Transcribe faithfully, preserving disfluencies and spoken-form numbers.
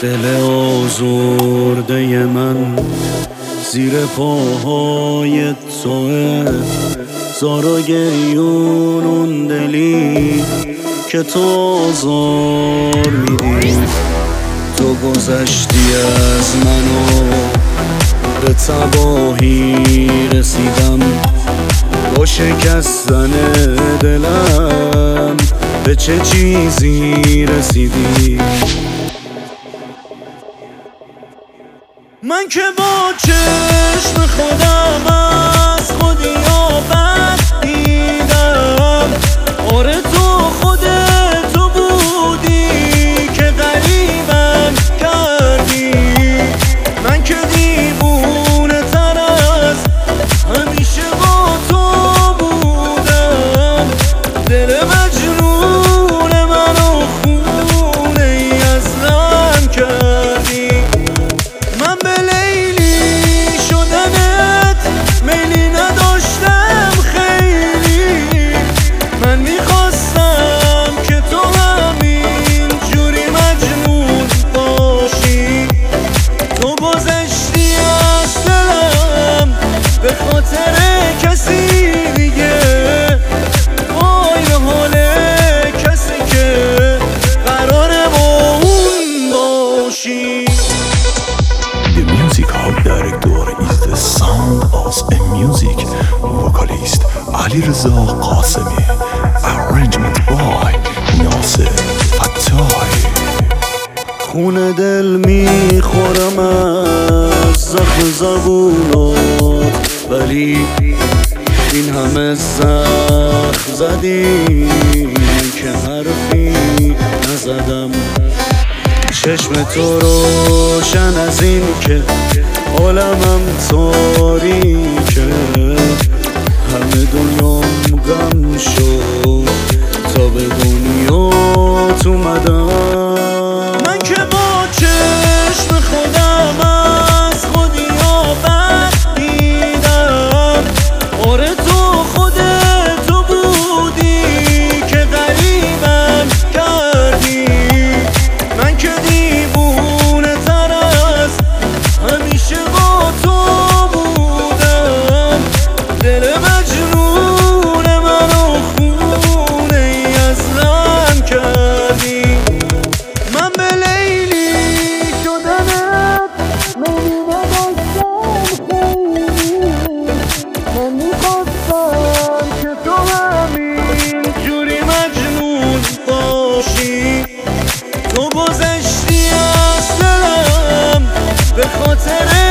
دل آزرده من زیر پاهای توه، زار و گریون اون دلی که تو آزار میدی. تو گذشتی از منو به تباهی رسیدم، با شکستن دلم به چه چیزی رسیدی؟ من که با چشم خودم از خودی آفت دیدم. آره تو خودت تو بودی که غریبم کردی. من که دیوونه تر از همیشه با تو بودم. دل مجنون منو خونه ای از غم کردی. من به لیلی شدنت میلی نداشتم خیلی. من میخواستم که تو همین جوری مجنون باشی. تو گذشتی از دلم به خاطر کسی دیگه. وای به حال کسی که قراره با اون باشی. The musical director is the sound of a music vocalist Ali Reza Qasemi. Arrangement by Nasir Fattai. خون دل میخورم از زخم زبونات، ولی این همه زخم زدی که حرفی نزدم. چشم تو روشن از این که عالمم تاریکه. همه دنیام غم شد تا به دنیات اومدم. من که با چشم خودم از خودی آفت دیدم. آره تو خودت تو بودی که غریبم کردی. من که دیوونه تر از همیشه با تو بودم. دل مجنون منو خونه ای از غم کردی. من به لیلی شدنت میلی نداشتم خیلی. من میخواستم که تو همین جوری مجنون باشی. تو گذشتی از دلم به خاطر